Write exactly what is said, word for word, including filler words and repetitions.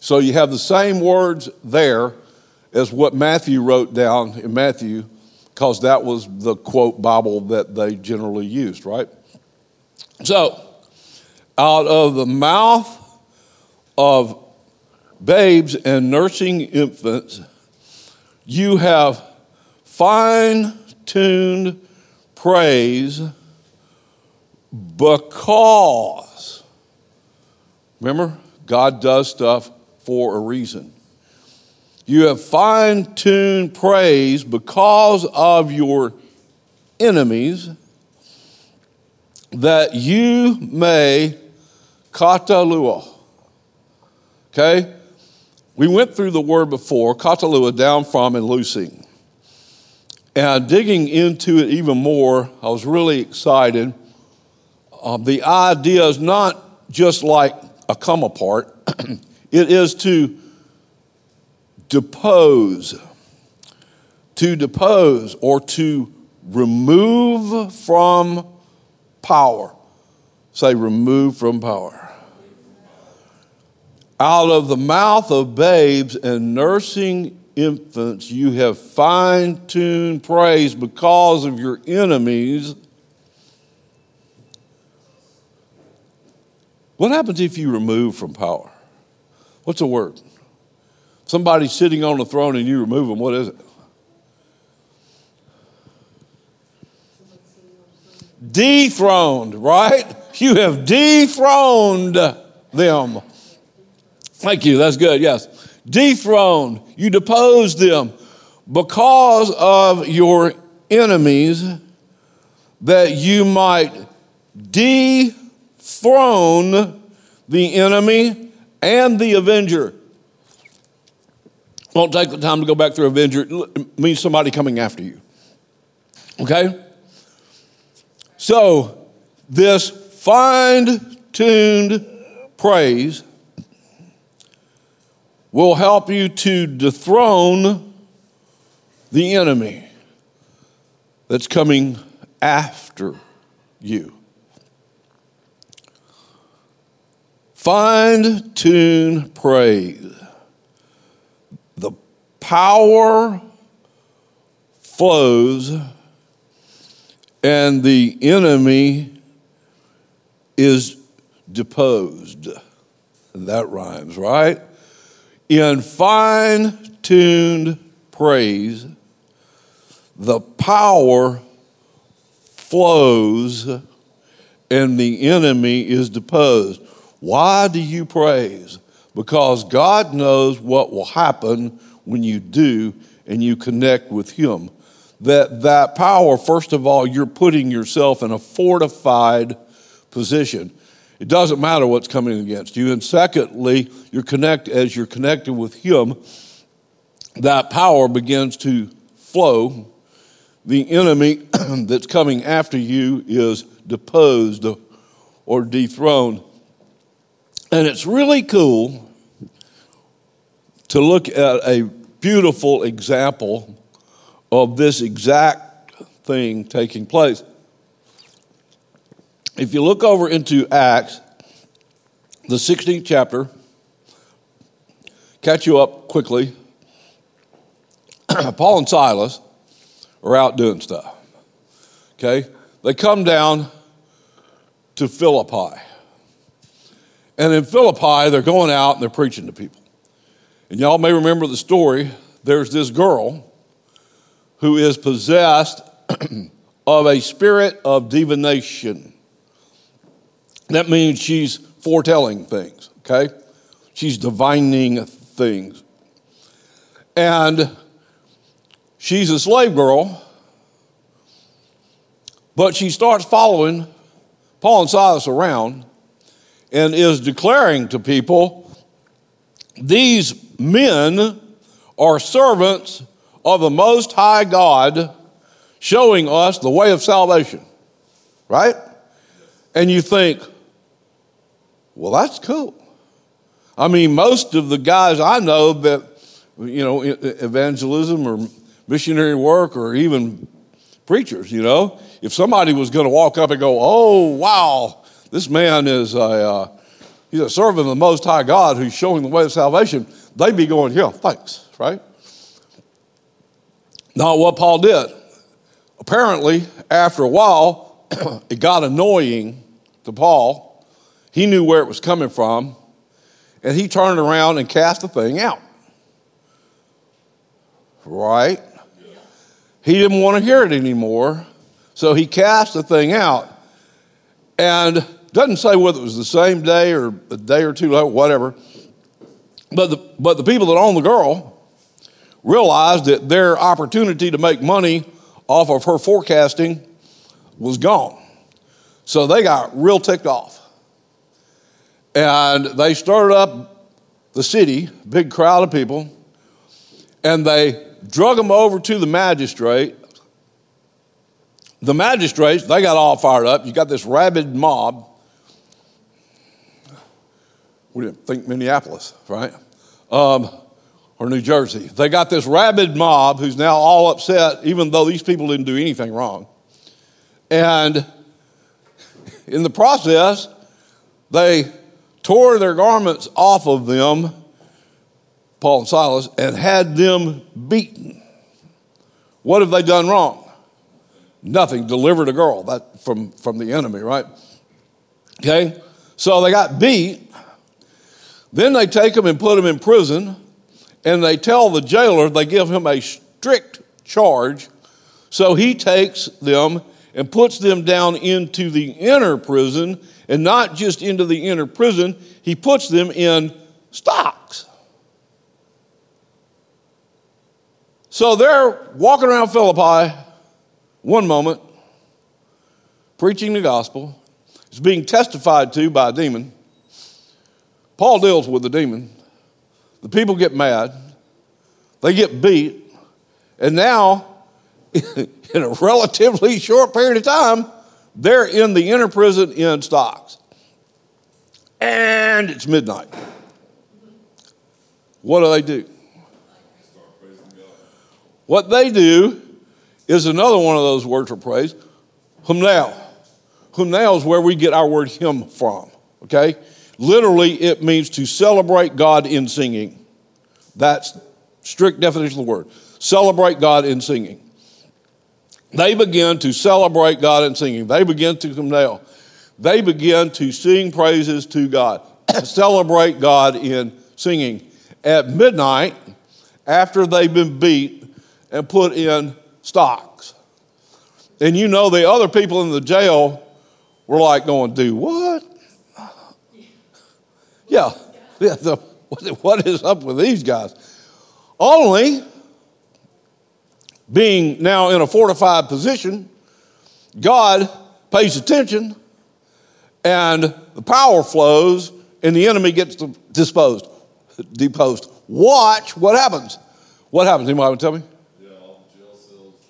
So you have the same words there as what Matthew wrote down in Matthew, because that was the quote Bible that they generally used, right? So, out of the mouth of babes and nursing infants, you have fine-tuned praise because, remember, God does stuff for a reason. You have fine-tuned praise because of your enemies, that you may katalua. Okay? We went through the word before, katalua, down from and loosing. And digging into it even more, I was really excited. Um, the idea is not just like a come apart. It is to depose, to depose or to remove from power. Say, remove from power. Out of the mouth of babes and nursing infants, you have fine-tuned praise because of your enemies. What happens if you remove from power? What's the word? Somebody's sitting on the throne and you remove them. What is it? Dethroned, right? You have dethroned them. Thank you. That's good. Yes. Dethroned. You deposed them because of your enemies, that you might dethrone the enemy and the avenger. Won't take the time to go back through avenger. It means somebody coming after you. Okay? So, this fine-tuned praise will help you to dethrone the enemy that's coming after you. Fine-tuned praise. The power flows and the enemy is deposed. That rhymes, right? In fine-tuned praise, the power flows and the enemy is deposed. Why do you praise? Because God knows what will happen when you do and you connect with him. That that power, first of all, you're putting yourself in a fortified position. It doesn't matter what's coming against you. And secondly, you're connect as you're connected with him, that power begins to flow. The enemy that's coming after you is deposed or dethroned. And it's really cool to look at a beautiful example of this exact thing taking place. If you look over into Acts, the sixteenth chapter, catch you up quickly. Paul and Silas are out doing stuff. Okay? They come down to Philippi. And in Philippi, they're going out and they're preaching to people. And y'all may remember the story. There's this girl who is possessed of a spirit of divination. That means she's foretelling things, okay? She's divining things. And she's a slave girl, but she starts following Paul and Silas around and is declaring to people, these men are servants of the Most High God, showing us the way of salvation, right? And you think, well, that's cool. I mean, most of the guys I know that, you know, evangelism or missionary work or even preachers, you know, if somebody was going to walk up and go, oh, wow, this man is a, uh, he's a servant of the Most High God who's showing the way of salvation, they'd be going, yeah, thanks, right? Not what Paul did. Apparently, after a while, it got annoying to Paul. He knew where it was coming from, and he turned around and cast the thing out. Right? He didn't want to hear it anymore, so he cast the thing out. And doesn't say whether it was the same day or a day or two later, whatever. But the, but the people that owned the girl realized that their opportunity to make money off of her forecasting was gone. So they got real ticked off. And they stirred up the city, big crowd of people, and they drug them over to the magistrate. The magistrates, they got all fired up. You got this rabid mob. We didn't think Minneapolis, right? Um, or New Jersey. They got this rabid mob who's now all upset, even though these people didn't do anything wrong. And in the process, they tore their garments off of them, Paul and Silas, and had them beaten. What have they done wrong? Nothing. Delivered a girl that from, from the enemy, right? Okay? So they got beat. Then they take them and put them in prison, and they tell the jailer, they give him a strict charge. So he takes them and puts them down into the inner prison, and not just into the inner prison, he puts them in stocks. So they're walking around Philippi one moment, preaching the gospel. It's being testified to by a demon. Paul deals with the demon. The people get mad. They get beat. And now, in a relatively short period of time, they're in the inner prison in stocks. And it's midnight. What do they do? What they do is another one of those words for praise, humnao. Humnao is where we get our word hymn from, okay? Literally, it means to celebrate God in singing. That's strict definition of the word. Celebrate God in singing. They begin to celebrate God in singing. They begin to humnao. They begin to sing praises to God. Celebrate God in singing. At midnight, after they've been beat and put in stocks. And you know the other people in the jail were like going, do what? Yeah, yeah the, what is up with these guys? Only, being now in a fortified position, God pays attention and the power flows and the enemy gets disposed, deposed. Watch what happens. What happens? Anybody want to tell me?